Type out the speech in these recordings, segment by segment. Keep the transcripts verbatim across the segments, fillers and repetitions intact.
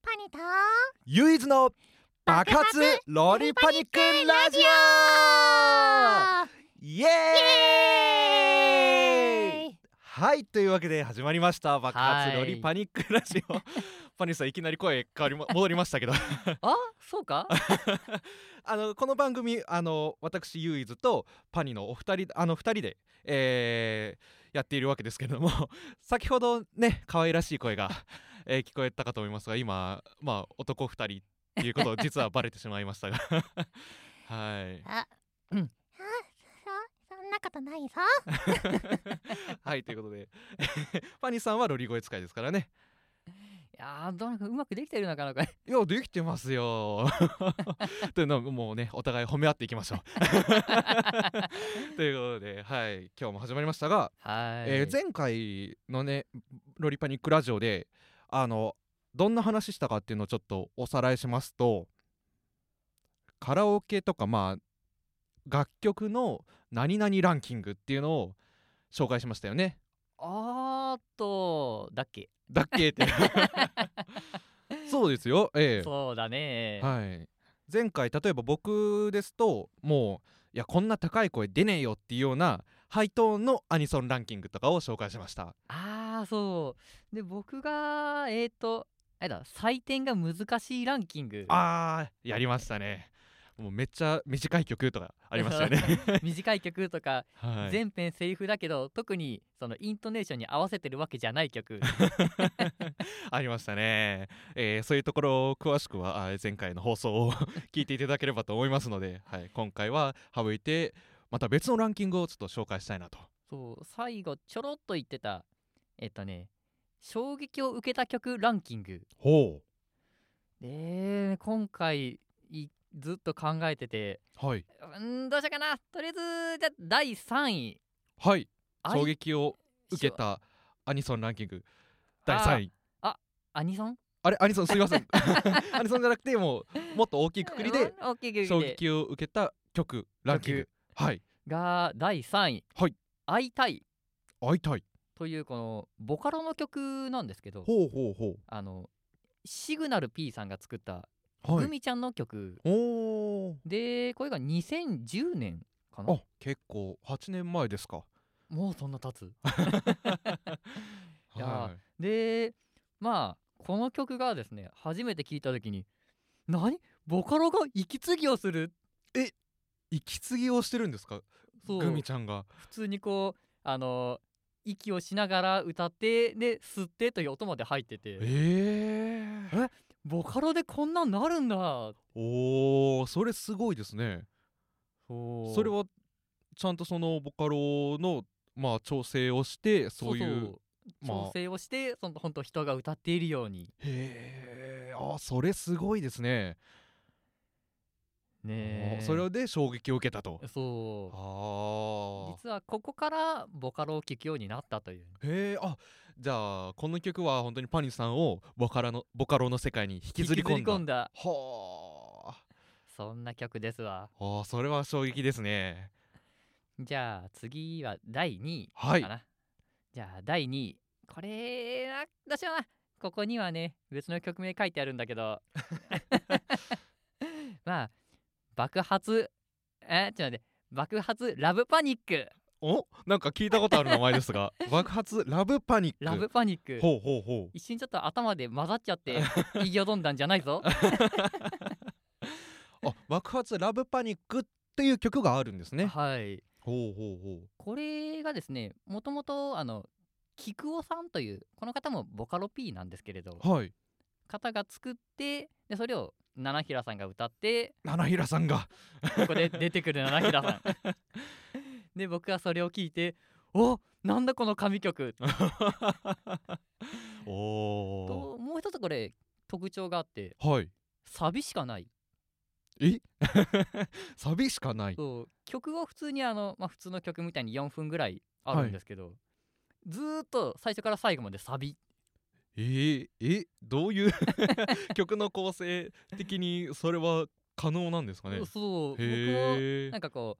パニとユイズの爆発ロリパニックラジオイエーイ。はい、というわけで始まりました爆発ロリパニックラジオパニさんいきなり声変わり、ま、戻りましたけどあ、そうかあのこの番組あの私ユイズとパニのお二人あの二人で、えー、やっているわけですけれども先ほどね可愛らしい声が、えー、聞こえたかと思いますが今まあ男二人っていうことを実はバレてしまいましたがはいあ、うん、あ、そ、そんなことないぞはいということでパニさんはロリ声使いですからね。 いやー、どうなんかうまくできてるのかなこれ。 いやできてますよというのをもうねお互い褒め合っていきましょうということで、はい、今日も始まりましたが、 はい、 えー、前回のねロリパニックラジオであのどんな話したかっていうのをちょっとおさらいしますと、カラオケとかまあ楽曲の何々ランキングっていうのを紹介しましたよね。 あーっとだっけだっけってそうですよ、ええ、 そうだね、 はい、前回例えば僕ですともういやこんな高い声出ねえよっていうようなハイトーンのアニソンランキングとかを紹介しました。 あーそうで僕がえーっとあれだ採点が難しいランキングあーやりましたね。もうめっちゃ短い曲とかありましたよね短い曲とか、 はい、 全編セリフだけど特にそのイントネーションに合わせてるわけじゃない曲ありましたね、えー、そういうところを詳しくは前回の放送を聞いていただければと思いますので、はい、今回は省いてまた別のランキングをちょっと紹介したいなと。 そう最後ちょろっと言ってたえっとね衝撃を受けた曲ランキングほうで今回いずっと考えてて、 はい、 うんどうしようかな。とりあえずじゃあだいさんい、 はい衝撃を受けたアニソンランキングだいさんい。 あアニソンあれアニソンすいませんアニソンじゃなくてもうもっと大きいくくりで大きいくくりで衝撃を受けた曲ランキング、はいがだいさんい、 はい、 会いたい会いたいというこのボカロの曲なんですけど、 ほうほうほう、 あのシグナル P さんが作ったはい、 グミちゃんの曲、 おーでこれがにせんじゅうねんかな。 あ結構はちねんまえですか。 もうそんな経ついや、 はい、 でまあこの曲がですね初めて聞いた時に何ボカロが息継ぎをする、 え息継ぎをしてるんですか。 そうグミちゃんが普通にこうあの息をしながら歌ってで吸ってという音まで入ってて、 えー、 えボカロでこんなんなるんだ。 おーそれすごいですね。 そうそれはちゃんとそのボカロのまあ調整をしてそういうそうそう、 まあ、 調整をしてその本当人が歌っているようにへえ、あそれすごいですね。 ねえ、 それで衝撃を受けたと。 そうあ実はここからボカロを聴くようになったという。 へえ、あじゃあこの曲は本当にパニさんをボカロのボカロの世界に引きずり込んだ。 引きずり込んだはそんな曲ですわ。 あ、あそれは衝撃ですね。 じゃあ次はだいにいはいかな。じゃあだいにいこれあどうしような。ここにはね別の曲名書いてあるんだけどまあ爆発えちょっと待って爆発ラブパニックおなんか聞いたことある名前ですが爆発ラブパニックラブパニックほうほうほう一瞬ちょっと頭で混ざっちゃって言いよどんだんじゃないぞあ爆発ラブパニックっていう曲があるんですね。 はいほうほうほう。 これがですねもともとあの菊尾さんというこの方もボカロ P なんですけれどはい方が作ってでそれを七平さんが歌って七平さんがここで出てくる七平さんで僕はそれを聞いておなんだこの神曲おーともう一つこれ特徴があってはいサビしかない。 えサビしかない。 そう曲は普通にあの、まあ、普通の曲みたいによんぷんぐらいあるんですけど、ずーっと最初から最後までサビ。 えー、えどういう曲の構成的にそれは可能なんですかね。 そう僕もへーなんかこう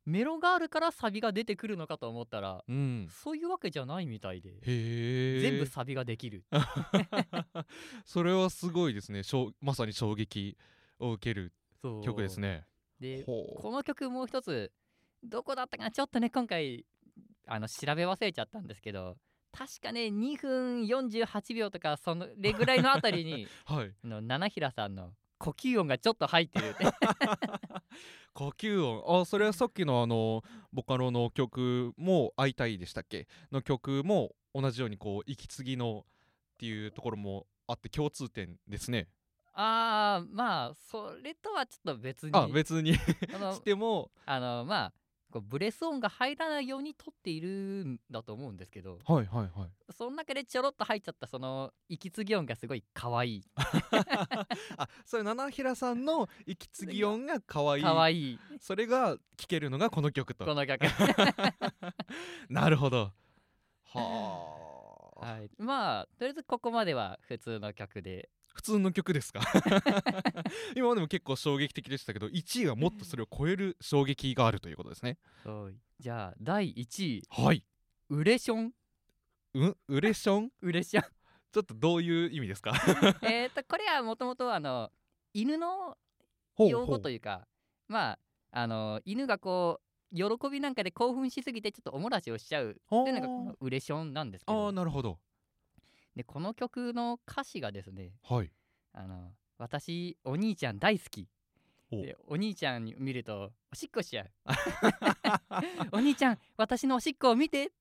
メロがあるからサビが出てくるのかと思ったら、 うんそういうわけじゃないみたいで、 へえ全部サビができる。 それはすごいですね。しょうまさに衝撃を受けるそう曲ですね。 でほうこの曲もう一つどこだったかな、ちょっとね今回あの調べ忘れちゃったんですけど、確かねにふんよんじゅうはちびょうとかそのれぐらいのあたりにはいあの七平さんの呼吸音がちょっと入ってる呼吸音、あそれはさっきのあのボカロの曲も「会いたい」でしたっけの曲も同じようにこう息継ぎのっていうところもあって共通点ですね。 あーまあそれとはちょっと別にあ別にあのしてもあのまあこうブレス音が入らないように撮っているんだと思うんですけど、 はいはいはいその中でちょろっと入っちゃったその息継ぎ音がすごい可愛いあそれ七平さんの息継ぎ音が可愛い可愛いそれが聴けるのがこの曲とこの曲なるほどはあ、 はい、まあとりあえずここまでは普通の曲で、 普通の曲ですか今までも結構衝撃的でしたけどいちいはもっとそれを超える衝撃があるということですね。 そうじゃあだいいちいはいウレションうウレションウレションちょっとどういう意味ですかえっとこれはもともとあの犬の用語というか、まああの犬がこう喜びなんかで興奮しすぎてちょっとおもらしをしちゃうっていうのがこのウレションなんですけあど、 あなるほどでこの曲の歌詞がですね、 はいあの私お兄ちゃん大好きおでお兄ちゃんに見るとおしっこしちゃうお兄ちゃん私のおしっこを見て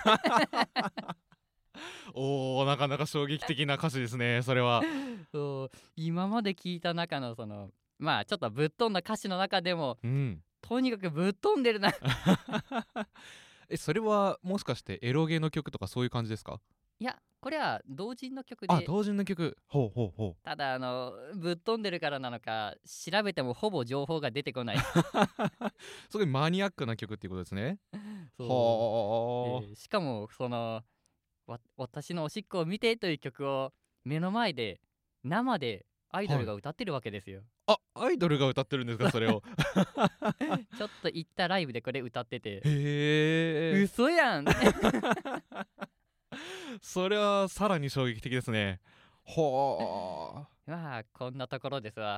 おーなかなか衝撃的な歌詞ですねそれはそう今まで聞いた中のそのまあちょっとぶっ飛んだ歌詞の中でもうんとにかくぶっ飛んでるなえそれはもしかしてエロゲの曲とかそういう感じですか？ いやこれは同人の曲で、 あ同人の曲ほうほうほただあのぶっ飛んでるからなのか調べてもほぼ情報が出てこないうすごいマニアックな曲っていうことですね。 そうはでしかもそのわ私のおしっこを見てという曲を目の前で生でアイドルが歌ってるわけですよ、 あアイドルが歌ってるんですかそれをちょっと行ったライブでこれ歌っててへえ嘘やんそれはさらに衝撃的ですね。はあまあこんなところですわ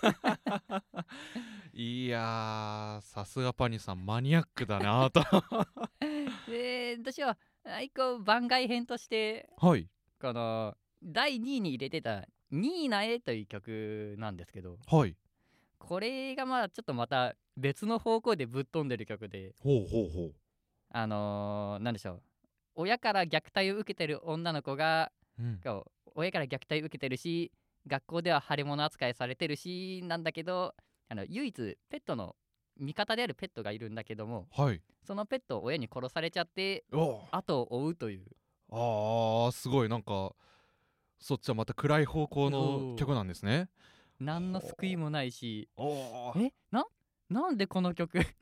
いやーさすがパニさんマニアックだなとで私は一個番外編としてはいこのだいにいに入れてた「ニーナへ」という曲なんですけど、 はいこれがまあちょっとまた別の方向でぶっ飛んでる曲で、 ほうほうほうあのー、なんでしょう親から虐待を受けてる女の子がうんこう親から虐待を受けてるし学校では腫れ物扱いされてるしなんだけど、あの唯一ペットの味方であるペットがいるんだけども、 はいそのペットを親に殺されちゃってお後を追うという、 あーすごいなんかそっちはまた暗い方向の曲なんですね。 何の救いもないし、 おーえななんでこの曲で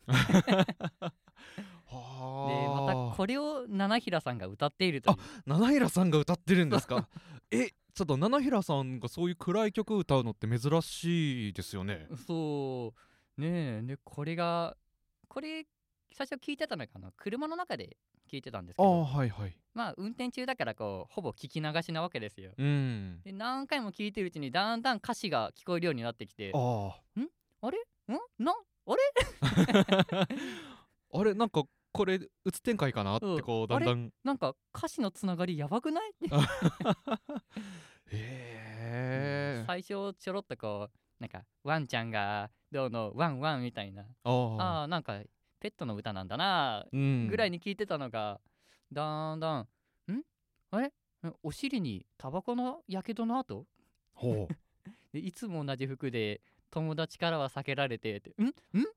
はまたこれを七平さんが歌っているという、 七平さんが歌ってるんですかえちょっと七平さんがそういう暗い曲歌うのって珍しいですよね。 そうねえでこれがこれ最初聞いてたのかな車の中で聞いてたんですけあど、 あはいはいまあ運転中だからこうほぼ聞き流しなわけですよ。 うんで何回も聞いてるうちにだんだん歌詞が聞こえるようになってきて、 ああれんなあれああれなんかこれうつ展開かなってうんこうだんだんなんか歌詞のつながりやばくないへえ最初ちょろっとこうなんかワンちゃんがどうのワンワンみたいな、 あああーなんかペットの歌なんだなうんぐらいに聞いてたのが、だんだんんあれお尻にタバコのやけどの跡ほうでいつも同じ服で友達からは避けられてってんんん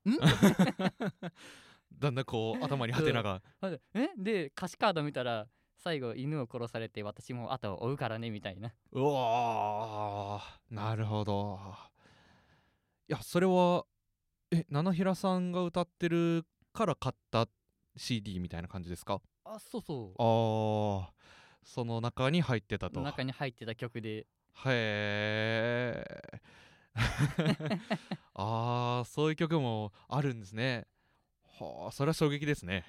だんだんこう頭にハテナがあれえで歌詞カード見たら最後犬を殺されて私も後を追うからねみたいな。 うわーなるほど。いやそれはえ七平さんが歌ってるから買った シーディー みたいな感じですか？ あそうそああその中に入ってたうと。 中に入ってた曲で、 へえあーそういう曲もあるんですね。 はあ、それは衝撃ですね。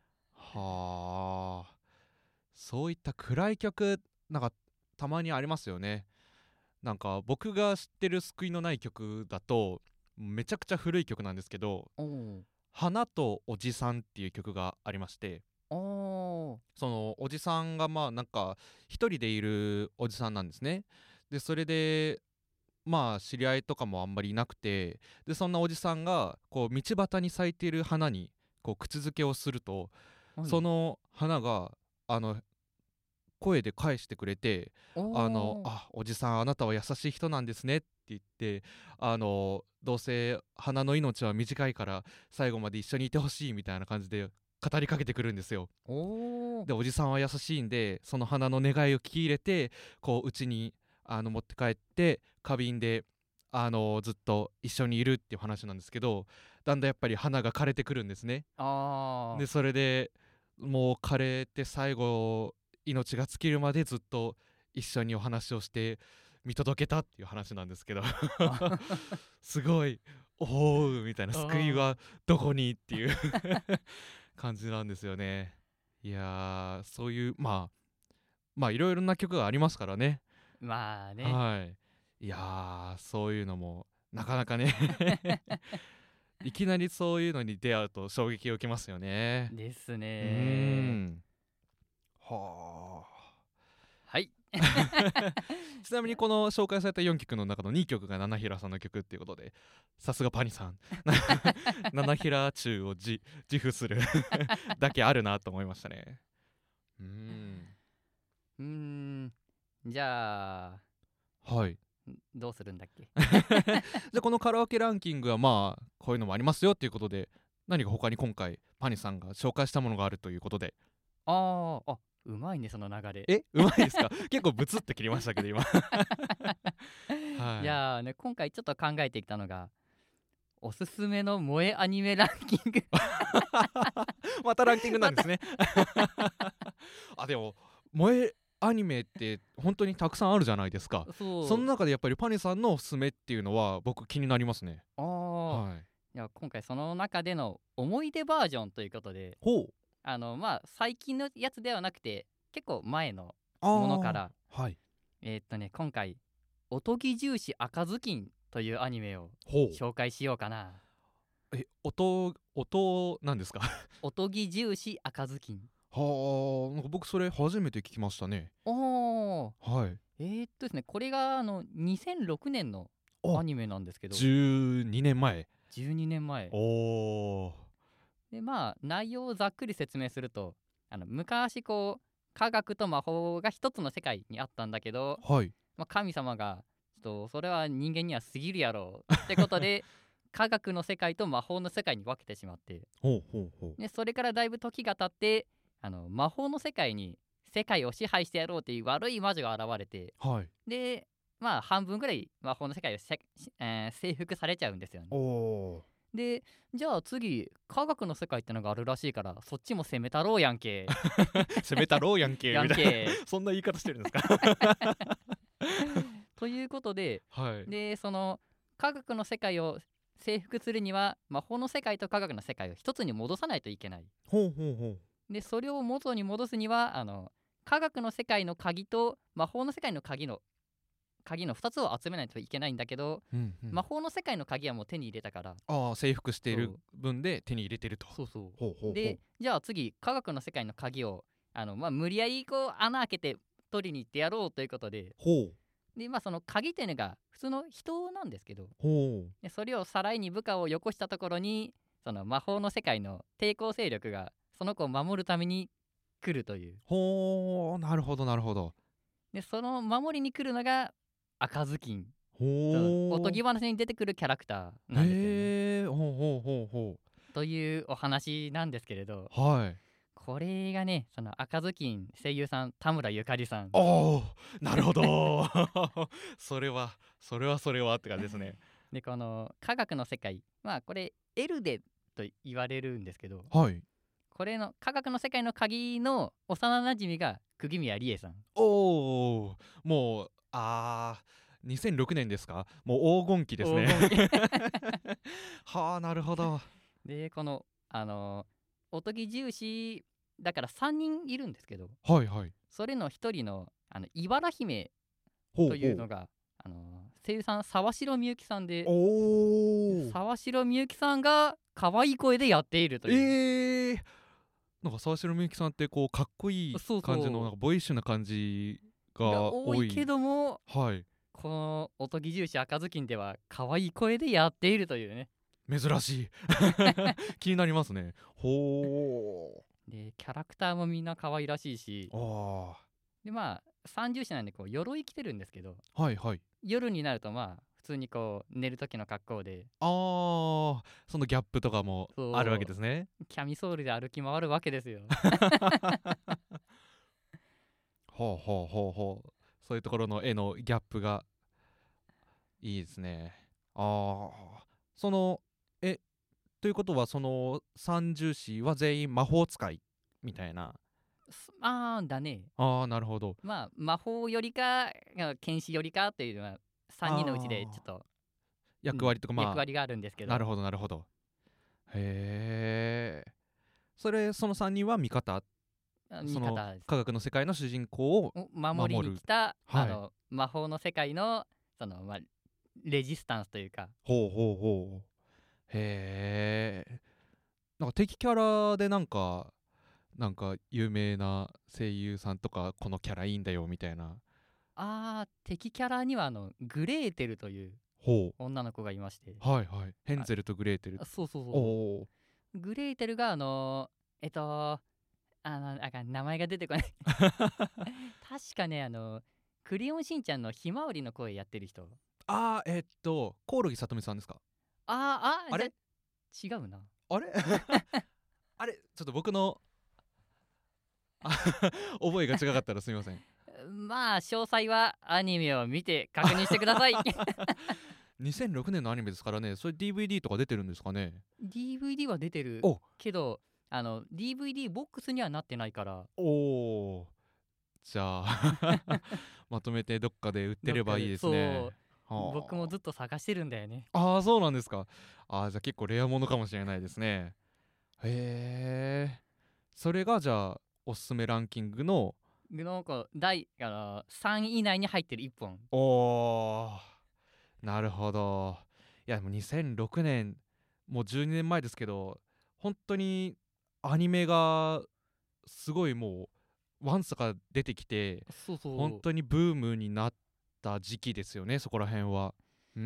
はあ、そういった暗い曲なんかたまにありますよね。なんか僕が知ってる救いのない曲だとめちゃくちゃ古い曲なんですけど、 お花とおじさんっていう曲がありまして、 おおそのおじさんがまあなんか一人でいるおじさんなんですね。でそれでまあ知り合いとかもあんまりいなくて、でそんなおじさんがこう道端に咲いている花にこう口づけをすると、 ー、はい、 その花があの声で返してくれて、 おあのーあおじさんあなたは優しい人なんですねって言って、あのどうせ花の命は短いから最後まで一緒にいてほしいみたいな感じで語りかけてくるんですよ。 おーでおじさんは優しいんでその花の願いを聞き入れてこう家にあの持って帰って花瓶であのずっと一緒にいるっていう話なんですけど、だんだんやっぱり花が枯れてくるんですね。 あーでそれでもう枯れて最後命が尽きるまでずっと一緒にお話をして見届けたっていう話なんですけどすごいおおみたいな、救いはどこにっていう感じなんですよね。いやーそういうまあまあいろいろな曲がありますからね。 まあねはいいやーそういうのもなかなかねいきなりそういうのに出会うと衝撃を受けますよね。 ですうーねんははいあちなみにこの紹介されたよんきょくの中のにきょくが七平さんの曲っていうことで、さすがパニさん七平中を自自負するだけあるなと思いましたね。うーんうーんじゃあはいどうするんだっけでこのカラオケランキングはまあこういうのもありますよっていうことで、何か他に今回パニさんが紹介したものがあるということで。 あーあうまいねその流れえうまいですか結構ブツって切りましたけど今はいじゃあね今回ちょっと考えてきたのがおすすめの萌えアニメランキングまたランキングなんですねあでも萌えアニメって本当にたくさんあるじゃないですか。 そうその中でやっぱりパニさんのおすすめっていうのは僕気になりますね。 あー、 はいいや今回その中での思い出バージョンということでほうあのまあ最近のやつではなくて結構前のあーものからはいえーっとね今回おとぎ重視赤ずきんというアニメをほう紹介しようかな。 え音音なんですかおとぎ重視赤ずきんはあなんか僕それ初めて聞きましたね。 おーはいえー、っとですねこれがあのにせんろくねんのあアニメなんですけどじゅうにねんまえ。 じゅうにねんまえおーでまあ内容をざっくり説明するとあの昔こう科学と魔法が一つの世界にあったんだけど、 はいまあ、神様がちょっとそれは人間には過ぎるやろうってことで科学の世界と魔法の世界に分けてしまってほうほうほうでそれからだいぶ時が経ってあの魔法の世界に世界を支配してやろうっていう悪い魔女が現れてはいでまあ半分ぐらい魔法の世界をせ、えー征服されちゃうんですよね。 おーでじゃあ次科学の世界ってのがあるらしいからそっちも攻めたろうやんけ攻めたろうやんけやんみたいなけそんな言い方してるんですかということではいでその科学の世界を征服するには魔法の世界と科学の世界を一つに戻さないといけない。 ほうほうほうでそれを元に戻すにはあの科学の世界の鍵と魔法の世界の鍵の鍵のふたつを集めないといけないんだけど、 うんうん魔法の世界の鍵はもう手に入れたからああ征服しているそう分で手に入れてると。 そうそうほうほうほうでじゃあ次科学の世界の鍵をあの、まあ、無理やりこう穴開けて取りに行ってやろうということでほうで、まあ、その鍵っていうのが普通の人なんですけどほうでそれをさらいに部下をよこしたところにその魔法の世界の抵抗勢力がその子を守るために来るというほうなるほどなるほど。 でその守りに来るのが赤ずきんほうおとぎ話に出てくるキャラクターなんですよね。 へえほうほうほうほというお話なんですけれどうはいこれがねその赤ずきん声優さん田村ゆかりさんおおなるほどそれはそれはそれはって感じですね。 でこの科学の世界まあこれエルデと言われるんですけどはいこれの科学の世界の鍵の幼なじみが釘宮理恵さんおおもうあーにせんろくねんですかもう黄金期ですね黄金期はあなるほどでこのあのおとぎ重視だからさんにんいるんですけど、 はいはい。 それのひとりのあの茨姫ほうほう。 というのがあの声優さん沢城みゆきさんで、 おお。 沢城みゆきさんが可愛い声でやっているという、 ええー、なんか沢城みゆきさんってこうかっこいいそう感じのなんそかボイッシュな感じうがが多い。 多いけども、 はい。 このおとぎ重視赤ずきんでは可愛い声でやっているというね。 珍しい。気になりますね。ほでキャラクターもみんな可愛らしいし、 ー。あでまあ三重視なんでこう鎧着てるんですけど、 あ。はいはい。 夜になるとまあ普通にこう寝る時の格好で、 ああ、そのギャップとかもそうあるわけですね。 キャミソールで歩き回るわけですよ。 ほうほうほうほう。そういうところの絵のギャップがいいですね。ああ。その、え、ということはその三重士は全員魔法使いみたいな。 すあーだね。 ああ、なるほど。 まあ魔法よりか剣士よりかっていうのはさんにんのうちでちょっと、 役割とか、 うんまあ役割があるんですけど、 なるほどなるほど。へえ。それそのさんにんは味方、 あその味方です。 科学の世界の主人公をお守りに来た、 はいあの魔法の世界のその、まあ、レジスタンスというか、 ほうほうほう。へえ。なんか敵キャラでなんかなんか有名な声優さんとかこのキャラいいんだよみたいな。 あー敵キャラにはあのグレーテルというほ女の子がいまして、 う。はいはい。ヘンゼルとグレーテル。 あそうそうそうおお。 グレーテルがあのえっとあのあかん名前が出てこない確かねあのクレヨンしんちゃんのひまわりの声やってる人、 あーえーっとコオロギさとみさんですか？ あーああれじゃ違うな。 あれあれちょっと僕のあ覚えが違かったらすみません。 まあ詳細はアニメを見て確認してくださいにせんろくねんのアニメですからね。それ ディーブイディー とか出てるんですかね。 ディーブイディー は出てるおけどあの ディーブイディー ボックスにはなってないから、 おお。じゃあまとめてどっかで売ってればいいですね。 そうはあ僕もずっと探してるんだよね。 ああ、そうなんですか。ああ、じゃあ結構レアものかもしれないですね。へえ。それがじゃあおすすめランキングの、 のこう第あのさんい以内に入ってるいっぽん。 おー、なるほど。いやでもにせんろくねん、もうじゅうにねんまえですけど、本当にアニメがすごいもうワンサが出てきて、 そうそう本当にブームになった時期ですよね、そこら辺は。うん。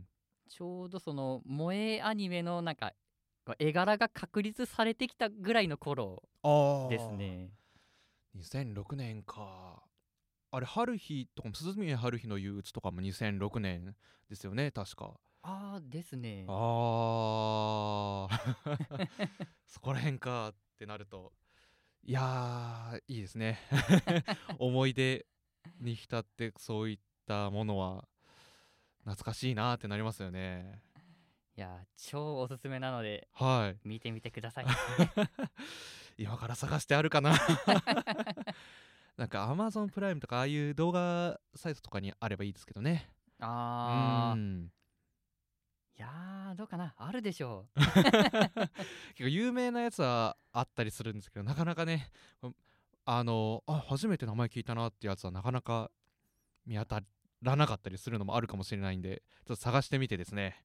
ちょうどその萌えアニメのなんかこう絵柄が確立されてきたぐらいの頃あですね。 にせんろくねんか。あれ春日とかも鈴宮春日の憂鬱とかもにせんろくねんですよね、確か。 ああですね。 あーそこら辺かってなると、いやーいいですね思い出に浸ってそういったものは懐かしいなってなりますよね。 いや超おすすめなのではい見てみてください今から探してあるかななんか Amazon プライムとかああいう動画サイトとかにあればいいですけどね。うあーんいやーどうかな、あるでしょう結構有名なやつはあったりするんですけど、なかなかね、あのあ初めて名前聞いたなってやつはなかなか見当たらなかったりするのもあるかもしれないんで、ちょっと探してみてですね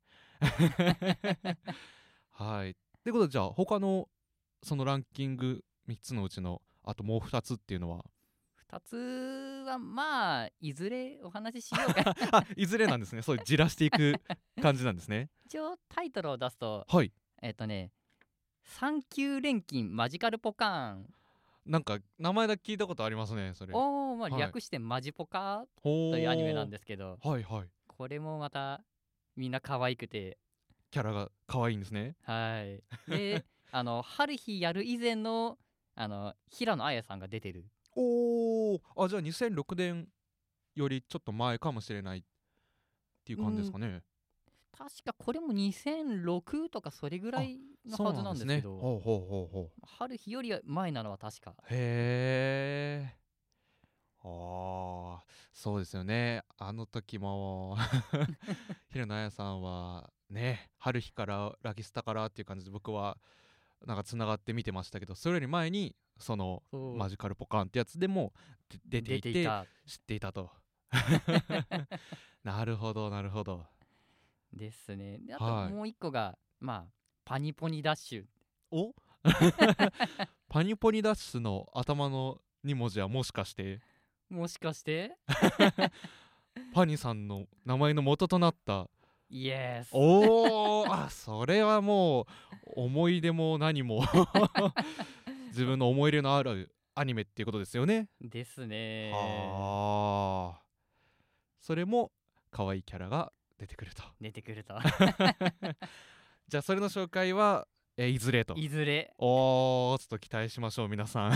はい。ということで、じゃあ他のそのランキングみっつのうちのあともうふたつっていうのはふたつはまあいずれお話ししようかあいずれなんですね。そうじらしていく感じなんですね。 一応タイトルを出すとはい。 えっ、とね三級錬金マジカルポカーン、 なんか名前だけ聞いたことありますね、それ。 おーまあはい略してマジポカほーというアニメなんですけど、 はいはい。 これもまたみんな可愛くて、 キャラが可愛いんですね。 はいであの春日やる以前のあの平野綾さんが出てる。 おお。あ、じゃあにせんろくねんよりちょっと前かもしれないっていう感じですかね。 確かこれもにせんろくとかそれぐらいのはずなんですけね。 ど、 ほうほうほうほう。 春日より前なのは確か。 へえ。ああ、そうですよね。あの時も平野綾さんはね、春日からラキスタからっていう感じで僕はなんかつながって見てましたけど、それより前にそのそうマジカルポカンってやつでもで出ていて出ていた知っていたとなるほどなるほど。 ですね。であとはいもう一個が、まあパニポニダッシュ。 おパニポニダッシュの頭のに文字はもしかしてもしかしてパニさんの名前の元となったイエス。 おーあそれはもう思い出も何も自分の思い入れのあるアニメっていうことですよね。 ですね。 はあそれも可愛いキャラが出てくると出てくるとじゃあそれの紹介は、えーいずれといずれ。 おーちょっと期待しましょう皆さん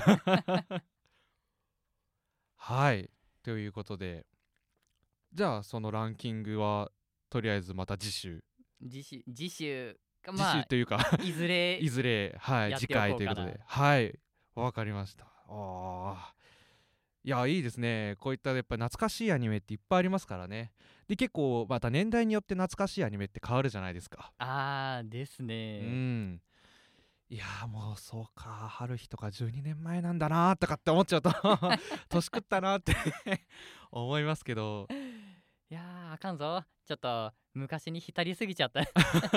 はいということで、じゃあそのランキングはとりあえずまた次週、 次週次週か、 次まあ週というかいずれいずれはいやって次おこうかな回ということで、はいわかりました。あーいやいいですね、こういったやっぱ懐かしいアニメっていっぱいありますからね。で結構また年代によって懐かしいアニメって変わるじゃないですか。 あーですうね。 んいやーもうそうか春日とかじゅうにねんまえなんだなーとかって思っちゃうと年食ったなーって思いますけどいやーあかんぞ、ちょっと昔に浸りすぎちゃったじ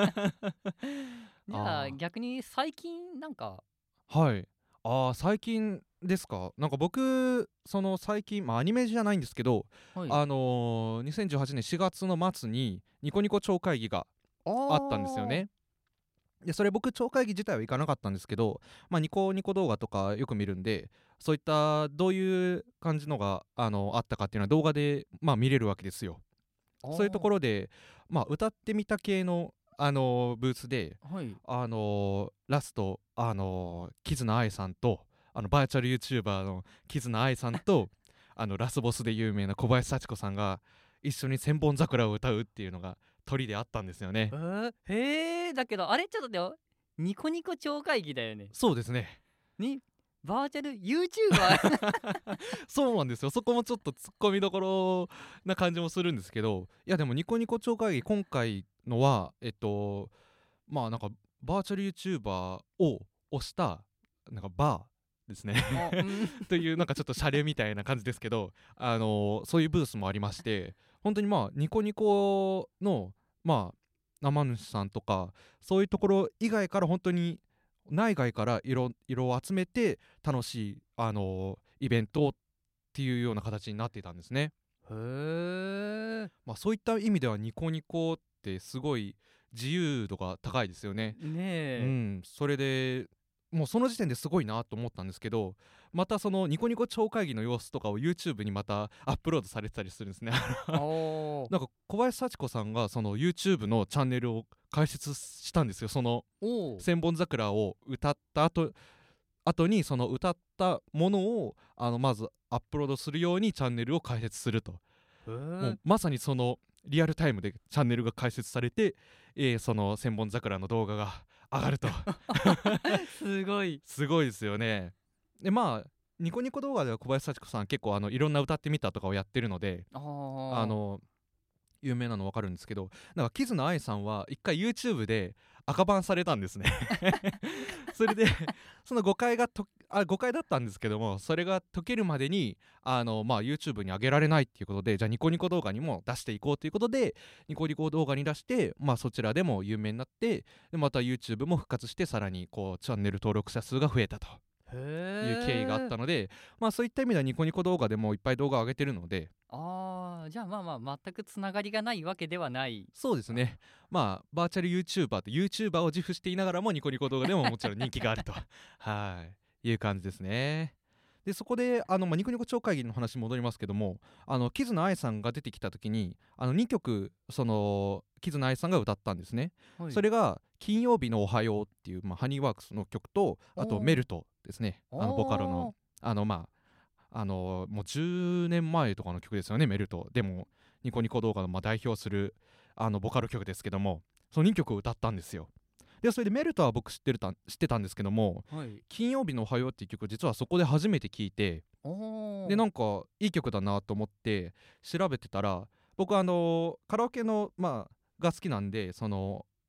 ゃああー逆に最近なんかはいあー最近ですか。なんか僕その最近、まあ、アニメじゃないんですけど、 はいあのー、にせんじゅうはちねんしがつの末にニコニコ超会議があったんですよ。ね。でそれ僕超会議自体は行かなかったんですけど、まあ、ニコニコ動画とかよく見るんで、そういったどういう感じのがあのあったかっていうのは動画で、まあ、見れるわけですよ。そういうところろで、まあ、歌ってみた系の、あのーブースで、 はいあのーラスト、あのー、キズナアイさんとあのバーチャル YouTuber のキズナアイさんとあのラスボスで有名な小林幸子さんが一緒に千本桜を歌うっていうのが鳥であったんですよねえ。ー、へえだけどあれちょっと待ってよ、ニコニコ超会議だよね。 そうですねにバーチャル YouTuber そうなんですよ。そこもちょっとツッコミどころな感じもするんですけど、いやでもニコニコ超会議今回のはえっとまあなんかバーチャル YouTuber を推したなんかバーですねあうんというなんかちょっとシャレみたいな感じですけど、あのーそういうブースもありまして、本当にまあニコニコのまあ生主さんとかそういうところ以外から本当に内外から色色を集めて楽しい、あのーイベントっていうような形になっていたんですね。 へえまあ、そういった意味ではニコニコってすごい自由度が高いですよね。 ねうえ、 ん、それでもうその時点ですごいなと思ったんですけど、またそのニコニコ超会議の様子とかを YouTube にまたアップロードされてたりするんですねおーなんか小林幸子さんがその YouTube のチャンネルを開設したんですよ。そのおー千本桜を歌った後後にその歌ったものをあのまずアップロードするようにチャンネルを開設すると、 へもーうまさにそのリアルタイムでチャンネルが開設されて、えーその千本桜の動画が上がるとすごいすごいですよね。でまあニコニコ動画では小林幸子さん結構あのいろんな歌ってみたとかをやってるので、 あーあの有名なの分かるんですけど、なんかキズナアイさんは一回 YouTube で赤バンされたんですねそれでその誤解がとあ誤解だったんですけども、それが解けるまでにあの、まあ、YouTube に上げられないっていうことで、じゃあニコニコ動画にも出していこうということでニコニコ動画に出して、まあ、そちらでも有名になって、でまた YouTube も復活してさらにこうチャンネル登録者数が増えたとへいーう経緯があったので、まあ、そういった意味ではニコニコ動画でもいっぱい動画を上げてるので、 あーじゃあまあまあ全くつながりがないわけではないそうですね、まあバーチャル YouTuber と YouTuber を自負していながらもニコニコ動画でももちろん人気があるとはいいう感じですね。でそこであの、まあ、ニコニコ超会議の話に戻りますけども、あのキズナアイさんが出てきた時にあのにきょくそのキズナアイさんが歌ったんですね。 はいそれが「金曜日のおはよう」っていう、まあ、ハニーワークスの曲と、あとおーメルトですね、あのボカロおのあのまああのもうじゅうねんまえとかの曲ですよね、メルト。でもニコニコ動画のまあ代表するあのボカロ曲ですけども、そのにきょくを歌ったんですよ。でそれでメルトは僕知ってるた知ってたんですけども、 ーはい金曜日のおはようっていう曲実はそこで初めて聴いて、 おーでなんかいい曲だなと思って調べてたら、僕あのカラオケのまあが好きなんで、その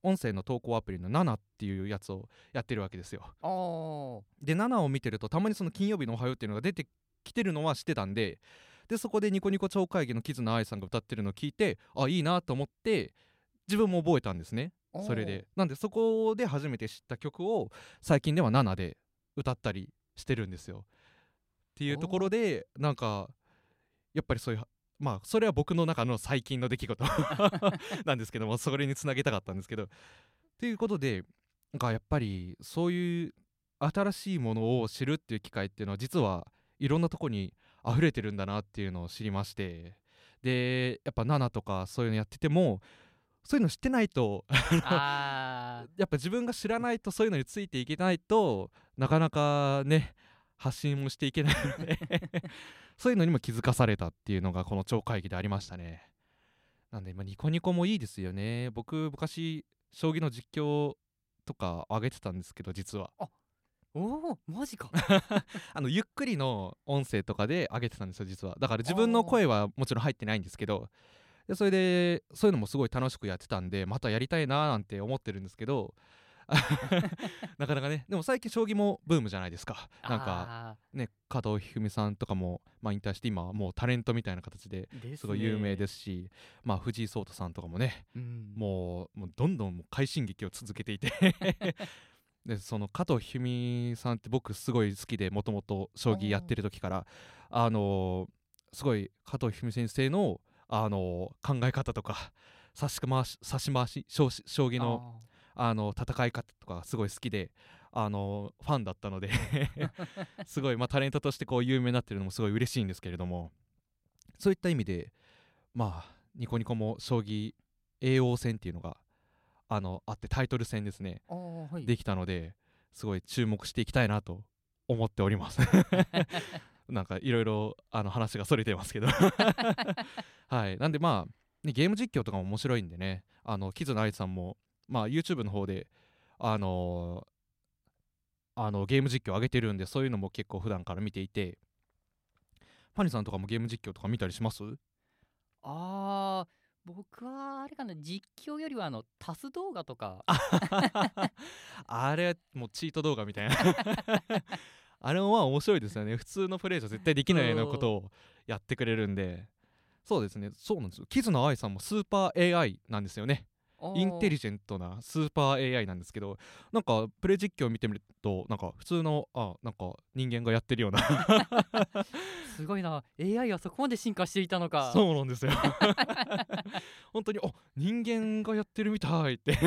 音声の投稿アプリのナナっていうやつをやってるわけですよ。 おーでナナを見てるとたまにその金曜日のおはようっていうのが出てきてるのは知ってたんで、でそこでニコニコ超会議のキズナアイさんが歌ってるのを聞いて、あいいなと思って自分も覚えたんですね。 おーそれでなんでそこで初めて知った曲を最近ではナナで歌ったりしてるんですよっていうところで、なんかやっぱりそういう、まあそれは僕の中の最近の出来事なんですけども、それにつなげたかったんですけど、ということでなんかやっぱりそういう新しいものを知るっていう機会っていうのは実はいろんなとこに溢れてるんだなっていうのを知りまして、でやっぱナナとかそういうのやっててもそういうの知ってないとあやっぱ自分が知らないとそういうのについていけないとなかなかね発信もしていけないのでそういうのにも気づかされたっていうのがこの超会議でありましたね。なんで今ニコニコもいいですよね。僕昔将棋の実況とか上げてたんですけど、実はーおおマジかあのゆっくりの音声とかで上げてたんですよ実は。だから自分の声はもちろん入ってないんですけど、でそれでそういうのもすごい楽しくやってたんでまたやりたいなーなんて思ってるんですけどなかなかね。でも最近将棋もブームじゃないですか。なんかあね加藤一二三さんとかも、まあ、引退して今はもうタレントみたいな形でーですすごい有名ですすし、まあ藤井聡太さんとかもね、 ね、うん、 もうもうどんどんもう快進撃を続けていてでその加藤一二三さんって僕すごい好きで、もともと将棋やってる時からあのーすごい加藤一二三先生のあのー考え方とか指し回し指し回し将将棋のあの戦い方とかすごい好きで、あのファンだったのですごい、まあ、タレントとしてこう有名になってるのもすごい嬉しいんですけれども、そういった意味でまあニコニコも将棋叡王戦っていうのがあのあってタイトル戦ですねあーはいできたので、すごい注目していきたいなと思っておりますなんかいろいろあの話がそれてますけどはいなんでまあ、ね、ゲーム実況とかも面白いんでね、あのキズナアイさんもまあ YouTube の方であのーあのゲーム実況上げてるんで、そういうのも結構普段から見ていて、パニさんとかもゲーム実況とか見たりします？ あー僕はあれかな、実況よりはあのタス動画とかあれもうチート動画みたいなあれもまあ面白いですよね。普通のプレイじゃ絶対できないようなことをやってくれるんで、そうですね。そうなんですよ。キズナアイさんもスーパー エーアイ なんですよね。インテリジェントなスーパー エーアイ なんですけど、なんかプレイ実況を見てみるとなんか普通のあなんか人間がやってるようなすごいな エーアイ はそこまで進化していたのか。 そうなんですよ本当にあ人間がやってるみたいって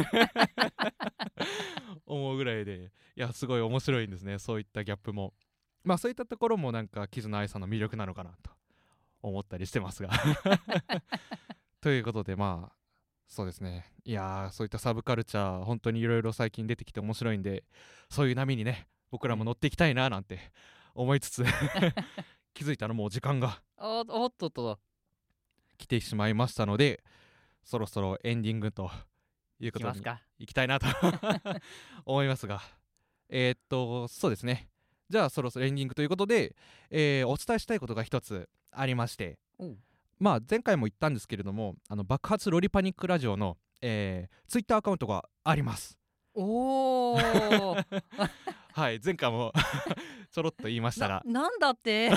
思うぐらいで、いやすごい面白いんですね。そういったギャップも、まあそういったところもなんかキズナアイさんの魅力なのかなと思ったりしてますがということでまあそうですね、いやーそういったサブカルチャー本当にいろいろ最近出てきて面白いんで、そういう波にね僕らも乗っていきたいななんて思いつつ気づいたらもう時間がおおっとっと来てしまいましたので、そろそろエンディングといういことにきますか。 いきたいなと思いますが、えー、っとそうですね、じゃあそろそろエンディングということで、えーお伝えしたいことが一つありまして、 おうまあ前回も言ったんですけれども、あの爆発ロリパニックラジオの、えー、ツイッターアカウントがあります。 おーはい前回もちょろっと言いましたがななんだって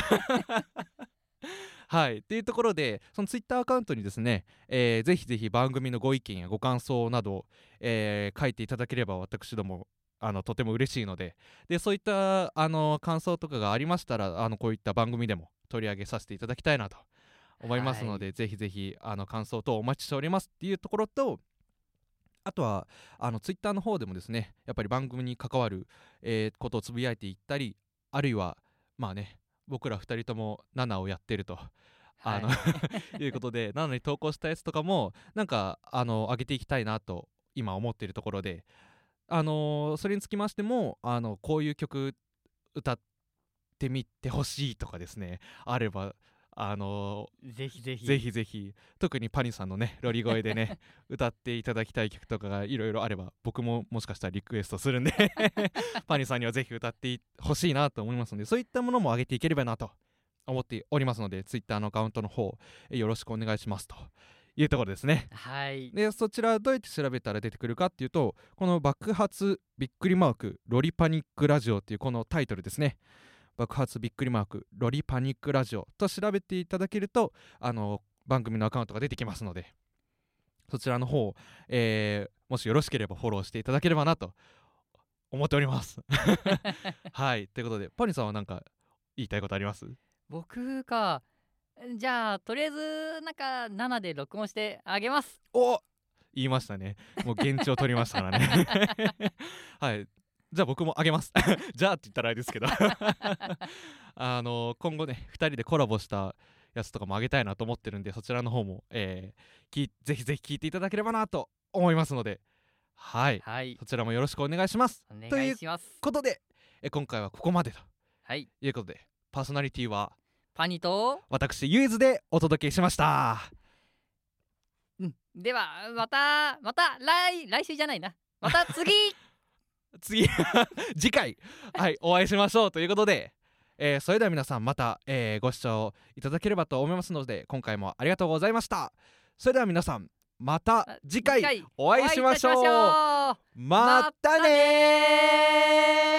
はいっていうところで、そのツイッターアカウントにですね、えーぜひぜひ番組のご意見やご感想など、えー書いていただければ私どもあのとても嬉しいので、でそういったあの感想とかがありましたら、あのこういった番組でも取り上げさせていただきたいなと思いますので、 はいぜひぜひあの感想等お待ちしておりますっていうところと、あとはあのツイッターの方でもですね、やっぱり番組に関わる、えーことをつぶやいていったり、あるいはまあね僕らふたりともナナをやってるとあの、 はいうことで、なのに投稿したやつとかもなんかあの上げていきたいなと今思っているところで、あのーそれにつきましてもあのこういう曲歌ってみてほしいとかですねあれば、あのぜひぜひーぜひぜひ特にパニさんのねロリ声でね歌っていただきたい曲とかがいろいろあれば、僕ももしかしたらリクエストするんでパニさんにはぜひ歌ってほしいなと思いますので、そういったものも上げていければなと思っておりますので、ツイッターのアカウントの方よろしくお願いしますというところですね。 はいでそちらどうやって調べたら出てくるかっていうと、この爆発びっくりマークロリパニックラジオっていうこのタイトルですね。爆発びっくりマークロリパニックラジオと調べていただけると、あの番組のアカウントが出てきますので、そちらの方、えー、もしよろしければフォローしていただければなと思っておりますはいということで、パニさんは何か言いたいことあります？ 僕か。じゃあとりあえずなんかななで録音してあげます。 お言いましたね。もう現地を取りましたからねはいじゃあ僕もあげますじゃあって言ったらあれですけどあの今後ねふたりでコラボしたやつとかもあげたいなと思ってるんで、そちらの方も、えー、きぜひぜひ聞いていただければなと思いますので、はい、 はい、 そちらもよろしくお願いします。 お願いします。 ということで、え今回はここまでとはいいうことで、パーソナリティはパニと、 私ユイズでお届けしました。 うん、ではまたまた来来週じゃないな、また次次次回はいお会いしましょうということで、えー、それでは皆さんまた、えー、ご視聴いただければと思いますので、今回もありがとうございました。それでは皆さんまた次回お会いしましょう。またねー。